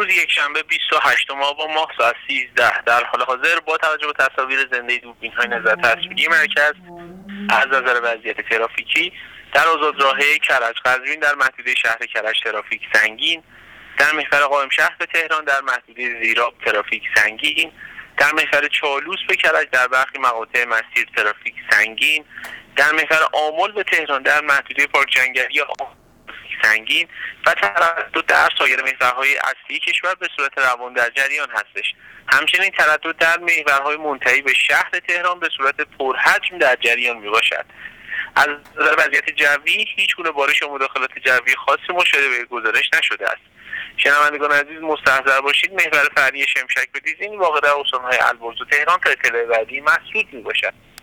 روز یکشنبه 28 آبان ماه ساعت 13 در حال حاضر با توجه به تصاویر زنده دوربین‌های نظارت تصویری مرکز از نظر وضعیت ترافیکی در آزادراهه کرج قزوین در محدوده شهر کرج ترافیک سنگین، در محور قائم شهر به تهران در محدوده زیراب ترافیک سنگین، در محور چالوس به کرج در برخی مقاطع مسیر ترافیک سنگین، در محور آمل به تهران در محدوده پارک جنگلی سنگین و تردد در سایر محورهای اصلی کشور به صورت روان در جریان هستش. همچنین تردد در محورهای منتهی به شهر تهران به صورت پرحجم در جریان میباشد. از نظر وضعیت جوی هیچ گونه بارش و مداخلات جوی خاصی مشاهده به گزارش نشده است. شنوندگان عزیز مستحضر باشید محور فرعی شمشک به دیزین واقع در استان‌های البرز و تهران تا اطلاع بعدی محسود میباشد.